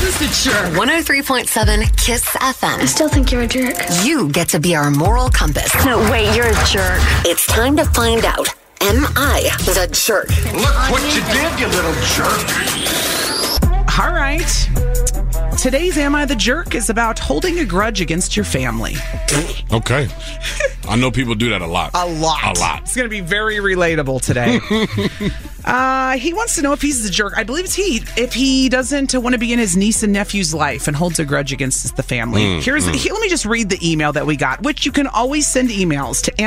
Who's the jerk? 103.7 Kiss FM. I still think you're a jerk. You get to be our moral compass. No, wait, you're a jerk. It's time to find out. Am I the jerk? Look what you did, you little jerk. All right. Today's Am I the Jerk is about holding a grudge against your family. Okay. I know people do that a lot. A lot. It's going to be very relatable today. He wants to know if he's the jerk. I believe it's if he doesn't want to be in his niece and nephew's life and holds a grudge against the family. Let me just read the email that we got, which you can always send emails to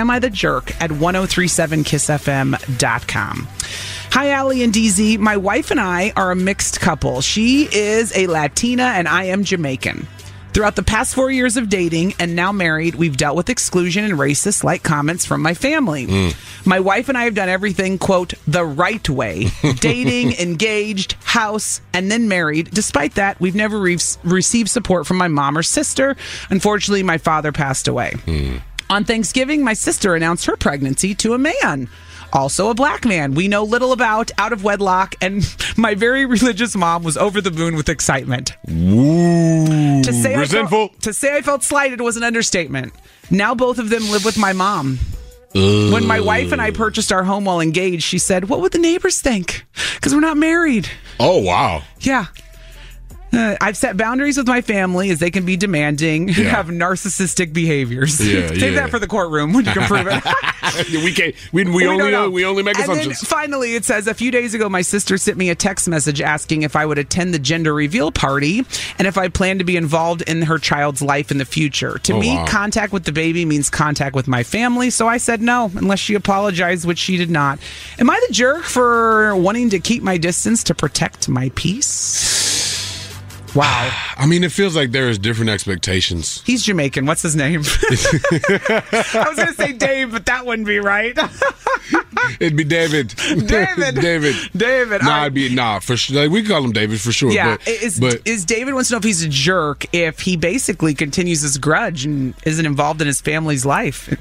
amithejerk@1037kissfm.com. Hi, Allie and DZ. My wife and I are a mixed couple. She is a Latina and I am Jamaican. Throughout the past 4 years of dating and now married, we've dealt with exclusion and racist-like comments from my family. My wife and I have done everything, quote, the right way. Dating, engaged, house, and then married. Despite that, we've never received support from my mom or sister. Unfortunately, my father passed away. On Thanksgiving, my sister announced her pregnancy to a man. Also a black man we know little about, out of wedlock, and my very religious mom was over the moon with excitement. Ooh, to say resentful. I felt slighted was an understatement. Now both of them live with my mom. When my wife and I purchased our home while engaged, she said, "What would the neighbors think? Because we're not married." Oh, wow. Yeah. I've set boundaries with my family as they can be demanding and have narcissistic behaviors. Save that for the courtroom when you can prove it. We only make assumptions. Then finally, it says, a few days ago, my sister sent me a text message asking if I would attend the gender reveal party and if I plan to be involved in her child's life in the future. To me, contact with the baby means contact with my family, so I said no, unless she apologized, which she did not. Am I the jerk for wanting to keep my distance to protect my peace? Wow. I mean, it feels like there is different expectations. He's Jamaican. What's his name? I was going to say Dave, but that wouldn't be right. It'd be David. David. For sure. Like, we call him David for sure. Yeah. Is David wants to know if he's a jerk if he basically continues his grudge and isn't involved in his family's life.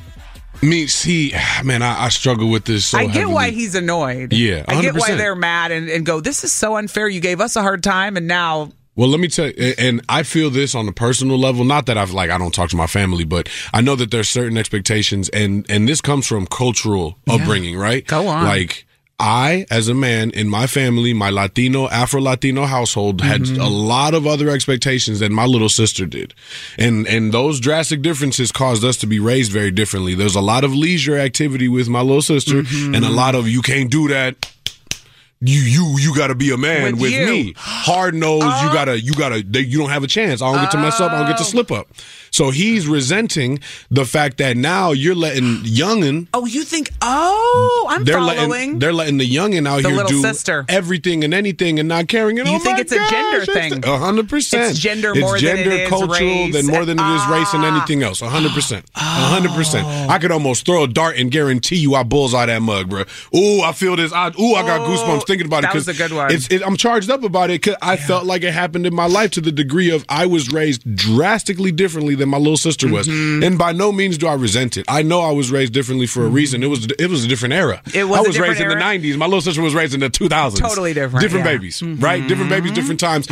I struggle with this so I get heavily. why he's annoyed. Yeah, 100%. I get why they're mad and go, this is so unfair. You gave us a hard time and now... Well, let me tell you, and I feel this on a personal level, not that I don't talk to my family, but I know that there's certain expectations, and this comes from cultural upbringing, right? Go on. Like, I, as a man in my family, my Afro-Latino household had a lot of other expectations than my little sister did. And those drastic differences caused us to be raised very differently. There's a lot of leisure activity with my little sister and a lot of, you can't do that. You gotta be a man with me. Hard nosed, you don't have a chance. I don't get to mess up, I don't get to slip up. So he's resenting the fact that now you're letting youngin'. Oh, you think? Oh, I'm following. They're letting the youngin' out here do sister. everything and anything and not caring. And you think it's a gender thing? 100%. It's gender more than it is cultural race. than more than it is race and anything else. 100%. 100%. I could almost throw a dart and guarantee you I bullseye that mug, bro. Ooh, I feel this. I got goosebumps thinking about it. That was a good one. I'm charged up about it because I felt like it happened in my life to the degree of I was raised drastically differently than my little sister was. And by no means do I resent it. I know I was raised differently for a reason. It was a different era. I was raised in the 90s. My little sister was raised in the 2000s. Totally different. Different babies, right? Different babies, different times.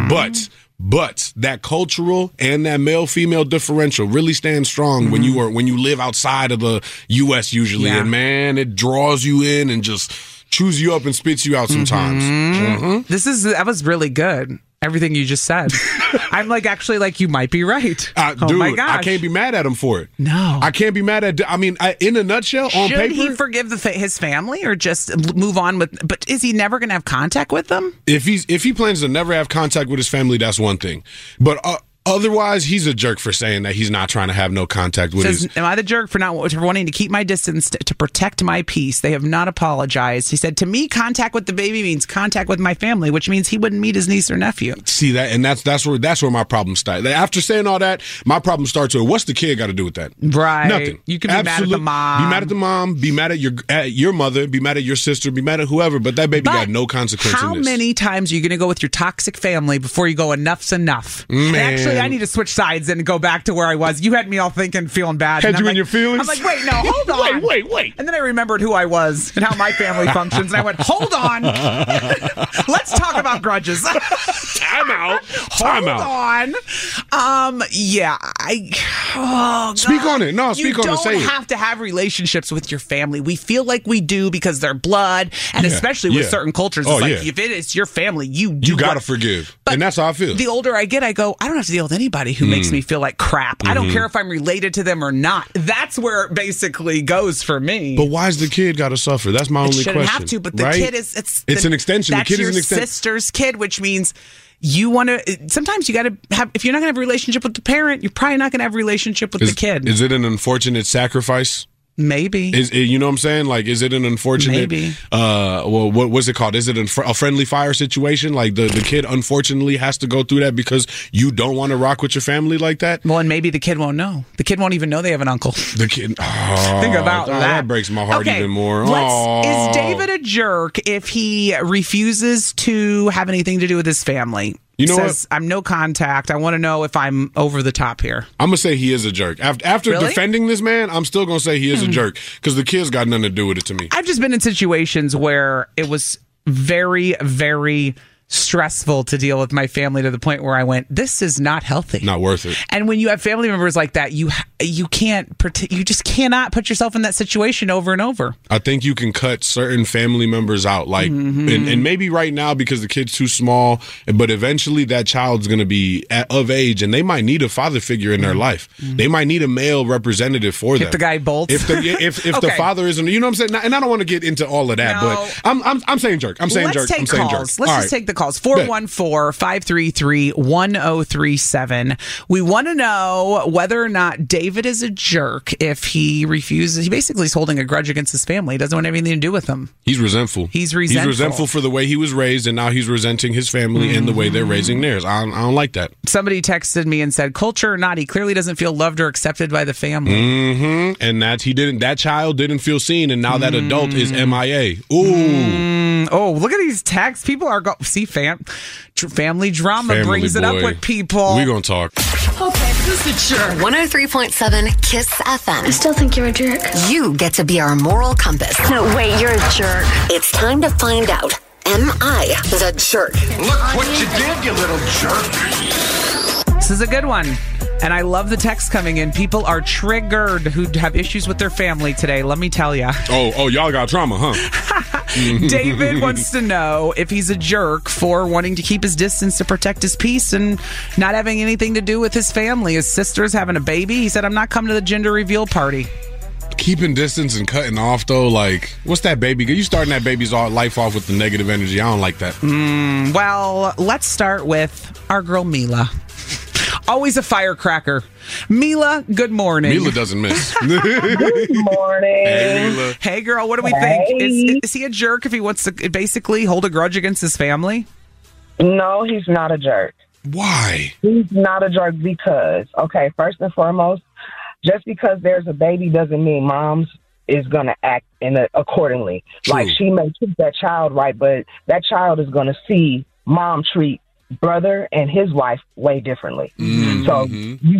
But that cultural and that male-female differential really stands strong when you live outside of the U.S. usually. And man, it draws you in and just chews you up and spits you out sometimes. That was really good. Everything you just said. I'm you might be right. Dude, my gosh. I can't be mad at him for it. No. I can't be mad at, in a nutshell, on paper. Should he forgive his family or just move on but is he never going to have contact with them? If he plans to never have contact with his family, that's one thing. But otherwise, he's a jerk for saying that he's not trying to have no contact with his... Am I the jerk for wanting to keep my distance to protect my peace? They have not apologized. He said, to me, contact with the baby means contact with my family, which means he wouldn't meet his niece or nephew. See that? And that's where my problem starts. After saying all that, my problem starts with, what's the kid got to do with that? Right. Nothing. You can be mad at the mom. Be mad at the mom. Be mad at your mother. Be mad at your sister. Be mad at whoever. But that baby got no consequence in this. How many times are you going to go with your toxic family before you go, enough's enough? Man. And actually, Allie, I need to switch sides and go back to where I was. You had me all thinking, feeling bad. Had and you I'm in your feelings? I'm like, wait, no, hold on. Wait. And then I remembered who I was and how my family functions. And I went, hold on. Let's talk about grudges. Time out. Hold on. Yeah. Speak on it. No, speak on it. Say You it. don't have to have relationships with your family. We feel like we do because they're blood, and especially with certain cultures, it's like if it is your family, you gotta forgive, and that's how I feel. The older I get, I go, I don't have to deal with anybody who makes me feel like crap. I don't care if I'm related to them or not. That's where it basically goes for me. But why's the kid got to suffer? That's my only question. Shouldn't have to, but the kid is it's an extension. The kid is an extension. That's your sister's kid, which means you want to. Sometimes you got to have. If you're not going to have a relationship with the parent, you're probably not going to have a relationship with the kid. Is it an unfortunate sacrifice? Maybe. You know what I'm saying? Like, is it an unfortunate? Maybe. Well, what's it called? Is it a friendly fire situation? Like the kid unfortunately has to go through that because you don't want to rock with your family like that? Well, and maybe the kid won't know. The kid won't even know they have an uncle. The kid. Oh, think about that. That breaks my heart even more. Is David a jerk if he refuses to have anything to do with his family? You know Says, I'm no contact. I want to know if I'm over the top here. I'm going to say he is a jerk. After Really? defending this man, I'm still going to say he is a jerk because the kid's got nothing to do with it to me. I've just been in situations where it was very, very stressful to deal with my family to the point where I went, this is not healthy. Not worth it. And when you have family members like that, you just cannot put yourself in that situation over and over. I think you can cut certain family members out, like, and maybe right now because the kid's too small, but eventually that child's going to be of age and they might need a father figure in their life. They might need a male representative for them. If the guy bolts. If the father isn't, you know what I'm saying? And I don't want to get into all of that, but I'm saying jerk. I'm saying jerk. I'm saying jerk. Let's just take the calls. 414-533-1037. We want to know whether or not David is a jerk if he refuses. He basically is holding a grudge against his family. He doesn't want anything to do with them. He's resentful. He's resentful for the way he was raised, and now he's resenting his family and the way they're raising theirs. I don't like that. Somebody texted me and said, culture or not, he clearly doesn't feel loved or accepted by the family. And that child didn't feel seen, and now that adult is MIA. Ooh. Oh, look at these texts. People are family drama brings it up with people. We're going to talk. Okay, who's the jerk? 103.7 KISS FM. I still think you're a jerk. You get to be our moral compass. No, wait, you're a jerk. It's time to find out. Am I the jerk? Look what you did, you little jerk. This is a good one. And I love the text coming in. People are triggered who have issues with their family today. Let me tell you. Oh, y'all got trauma, huh? David wants to know if he's a jerk for wanting to keep his distance to protect his peace and not having anything to do with his family. His sister's having a baby. He said, I'm not coming to the gender reveal party. Keeping distance and cutting off, though, like, what's that baby? You starting that baby's life off with the negative energy. I don't like that. Well, let's start with our girl Mila. Always a firecracker. Mila, good morning. Mila doesn't miss. Good morning. Hey, Mila. Hey, girl, what do we think? Is he a jerk if he wants to basically hold a grudge against his family? No, he's not a jerk. Why? He's not a jerk because, okay, first and foremost, just because there's a baby doesn't mean mom's is going to act accordingly. True. Like, she may treat that child right, but that child is going to see mom treat brother and his wife way differently. So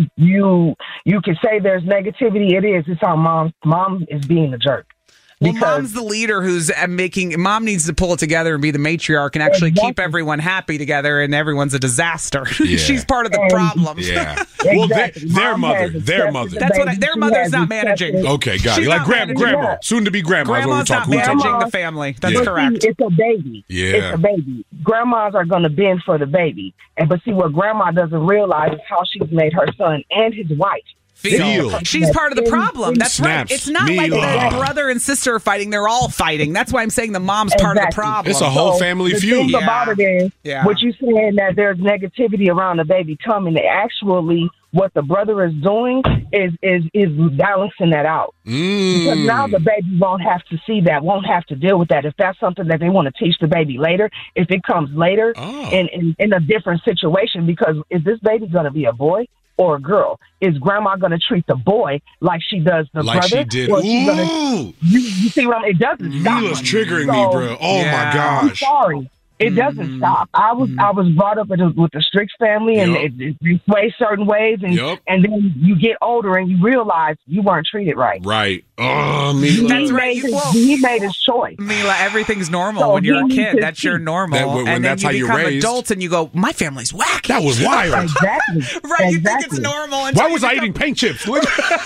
you can say there's negativity. It is. It's on mom is being a jerk. Well, mom's the leader who's mom needs to pull it together and be the matriarch and actually keep everyone happy together, and everyone's a disaster. Yeah. She's part of the problem. Yeah. Exactly. Well, their mother. That's what their mother's not managing. Okay, got it. She's Like not managing grandma, that. soon to be grandma. Grandma's not managing the family. That's Yeah. correct. See, it's a baby. Yeah. It's a baby. Grandmas are going to bend for the baby. But see, what grandma doesn't realize is how she's made her son and his wife Feel. She's part of the problem. That's Snaps. right. It's not like Mila. the brother and sister are fighting. They're all fighting. That's why I'm saying the mom's part of the Exactly. problem. It's a whole family the feud. thing about it is, Yeah. what you saying that there's negativity around the baby coming, actually what the brother is doing is balancing that out. Because now the baby won't have to see that, won't have to deal with that. If that's something that they want to teach the baby later, if it comes later in a different situation, because is this baby going to be a boy or a girl? Is grandma going to treat the boy like she does the Like brother? she did. Or she gonna, Ooh. you see what I'm? It doesn't stop. Mila's triggering me, bro. Oh, my I'm gosh. sorry. It doesn't stop. I was brought up with a strict family, and it plays certain ways, and then you get older and you realize you weren't treated right. Right. Oh, Mila. That's right. He made his choice. Mila, everything's normal when you're a kid. That's your normal. When and then that's you how you're become raised. adults and you go, my family's wacky. That was wild. Exactly. Right, you think it's normal. Why was I eating paint chips? So,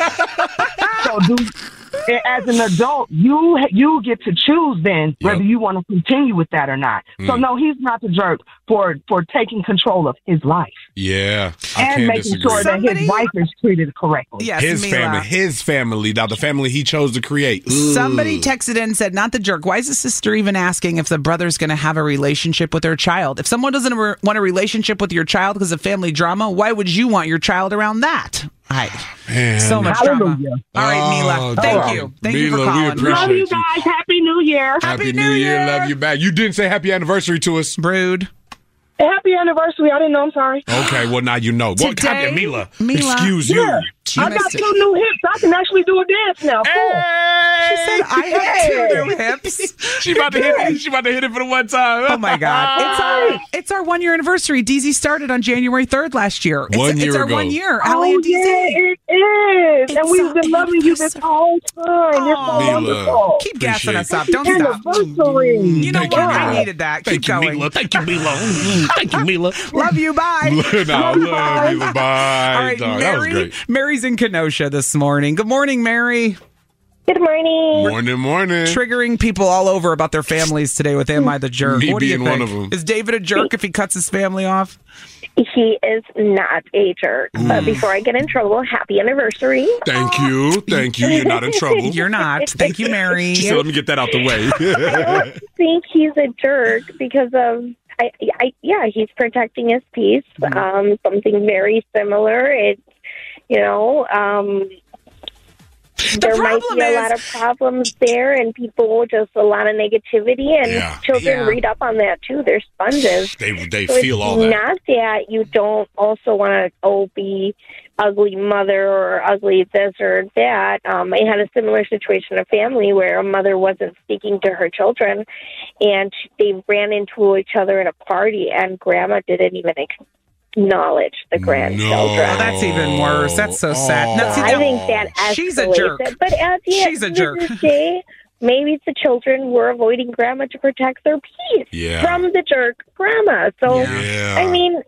as an adult, you get to choose then whether you want to continue with that or not. So no, he's not the jerk for taking control of his life. Yeah, I and can't making disagree. sure that his wife is treated correctly. Yes, his family, now the family he chose to create. Somebody texted in and said, not the jerk. Why is the sister even asking if the brother's going to have a relationship with their child? If someone doesn't want a relationship with your child because of family drama, why would you want your child around that? Man. So much Hallelujah. drama. All right, Mila. Thank you. Thank you for Mila, we calling. appreciate Love you guys. Happy New Year. Happy New Year. Love you back. You didn't say happy anniversary to us. Brood. Happy anniversary. I didn't know. I'm sorry. Okay, well, now you know. Well, Today, Mila, Mila. excuse you. Yeah. I got 2 new hips. I can actually do a dance now. Cool. She said, I have 2 new hips. She about to hit it for the one time. Oh, my God. It's our 1-year anniversary. DZ started on January 3rd last year. It's our ago. 1 year. Oh, Allie and DZ. yeah, it is. And we've been loving you this whole time. You're so Mila. wonderful. Keep gassing us up. Happy Don't stop. anniversary. You know Thank what? you, I Mila. needed that. Thank Keep you, going. Mila. Thank you, Mila. Thank you, Mila. Love you. Bye. No, love Mila. Bye. All right, Dog, that was Mary. great. Mary's in Kenosha this morning. Good morning, Mary. Good morning. Morning. Triggering people all over about their families today with Am I the Jerk? Me What do you being think? one of them. Is David a jerk if he cuts his family off? He is not a jerk. But before I get in trouble, happy anniversary. Thank you. You're not in trouble. You're not. Thank you, Mary. She said, let me get that out the way. I don't think he's a jerk because of, he's protecting his peace. Something very similar. It's, there might be a lot of problems there, and people just a lot of negativity, and children read up on that too. They're sponges. They so feel it's all that. Not that you don't also want to be ugly mother or ugly this or that. I had a similar situation in a family where a mother wasn't speaking to her children, and they ran into each other at a party, and grandma didn't even acknowledge the grandchildren. No. That's even worse. That's so sad. Now, see, I think that escalates she's a jerk. it. But at the She's a end jerk. of the day, maybe the children were avoiding grandma to protect their peace from the jerk grandma. So, I mean,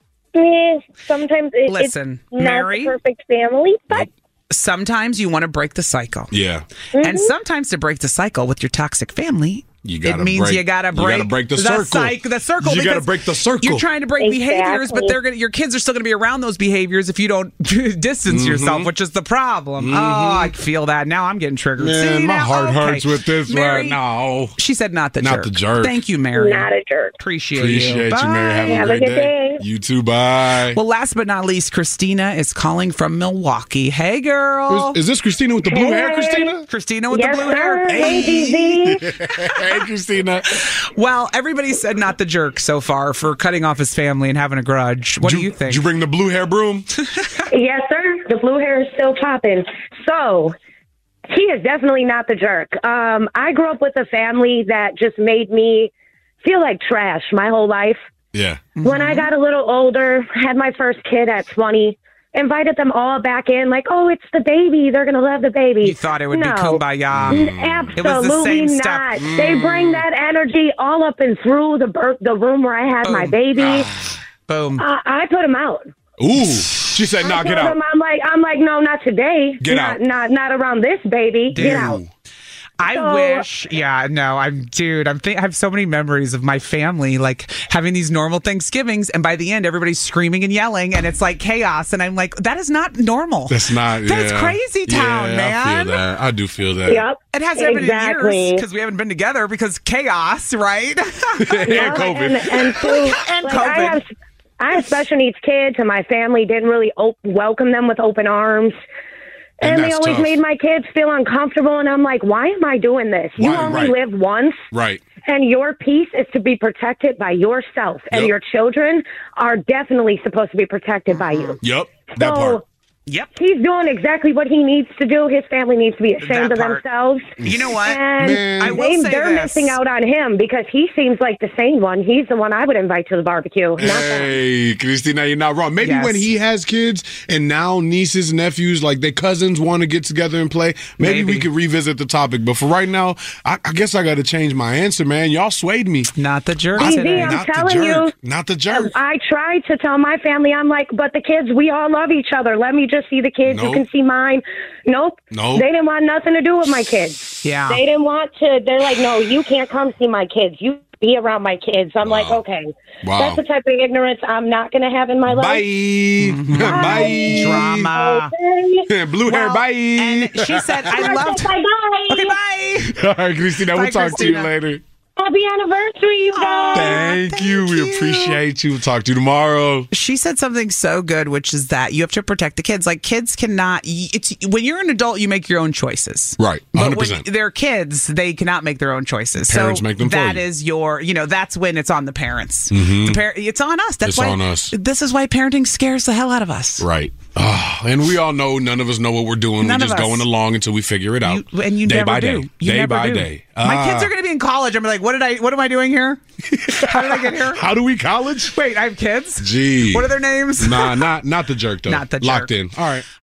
sometimes it's not Mary, the perfect family, but sometimes you want to break the cycle. Yeah. And sometimes to break the cycle with your toxic family, it means you gotta break the circle. The circle. You gotta break the circle. You're trying to break behaviors, but your kids are still gonna be around those behaviors if you don't distance yourself, which is the problem. Oh, I feel that now. I'm getting triggered. Man, See, my now, heart okay. hurts with this Mary, right now. She said not the Not the jerk. Thank you, Mary. not a jerk. Appreciate you, Mary. Have a great day. You too. Bye. Well, last but not least, Christina is calling from Milwaukee. Hey, girl. Is this Christina with the blue hair, Christina? Christina with the blue hair. Hey, Hey, Christina. Well, everybody said not the jerk so far for cutting off his family and having a grudge. What do you think? Did you bring the blue hair broom? Yes, sir. The blue hair is still popping. So, he is definitely not the jerk. I grew up with a family that just made me feel like trash my whole life. Yeah. When I got a little older, had my first kid at 20, invited them all back in, like, oh, it's the baby. They're going to love the baby. You thought it would be kumbaya. Absolutely It was the same not. stuff. They bring that energy all up and through the room where I had my baby. Boom. I put them out. Ooh. She said, knock it out. I'm like, no, not today. Get out. Not around this baby. Dude. Get out. I wish, I have so many memories of my family, like having these normal Thanksgivings, and by the end, everybody's screaming and yelling, and it's like chaos, and I'm like, that is not normal. That's crazy town, man. I feel that. I do feel that. Yep. It hasn't been in years because we haven't been together because chaos, right? And COVID. And COVID. I have special needs kids, and my family didn't really welcome them with open arms. And they always made my kids feel uncomfortable, and I'm like, why am I doing this? You only live once. Right. And your peace is to be protected by yourself, and your children are definitely supposed to be protected by you. Yep, that part. Yep. He's doing exactly what he needs to do. His family needs to be ashamed That of part. themselves. You know what? And I will say they're this. missing out on him because he seems like the sane one. He's the one I would invite to the barbecue. Not them. Hey, Christina, you're not wrong. Maybe Yes. when he has kids and now nieces, nephews, like their cousins want to get together and play, maybe we could revisit the topic. But for right now, I guess I got to change my answer, man. Y'all swayed me. Not the jerk DZ, today. I'm Not the telling jerk. you. Not the jerk. I tried to tell my family, I'm like, but the kids, we all love each other. Let me just see the kids. Nope. You can see mine. Nope. Nope. They didn't want nothing to do with my kids. Yeah. They didn't want to. They're like, no, you can't come see my kids. You be around my kids. I'm like, okay. Wow. That's the type of ignorance I'm not going to have in my life. Bye. Bye. Drama. Okay. Blue hair, Well, bye. And she said, I loved. Bye-bye. Okay, bye. All right, Christina, we'll Bye, talk to you Christina. later. Happy anniversary, you guys. Thank you. We appreciate you. We'll talk to you tomorrow. She said something so good, which is that you have to protect the kids. Like kids cannot. It's when you're an adult, you make your own choices. Right, But 100%. when they're kids, they cannot make their own choices. Parents so make them for that you. is your. That's when it's on the parents. It's on us. That's It's why on us. This is why parenting scares the hell out of us. Right. And we all know none of us know what we're doing. None We're of just us. going along until we figure it out. You day never by do. day. You Day never by do. day. My kids are going to be in college. I'm like, what am I doing here? How did I get here? How do we college? Wait, I have kids. Gee. What are their names? Nah, not the jerk though. Not the jerk. Locked in. All right.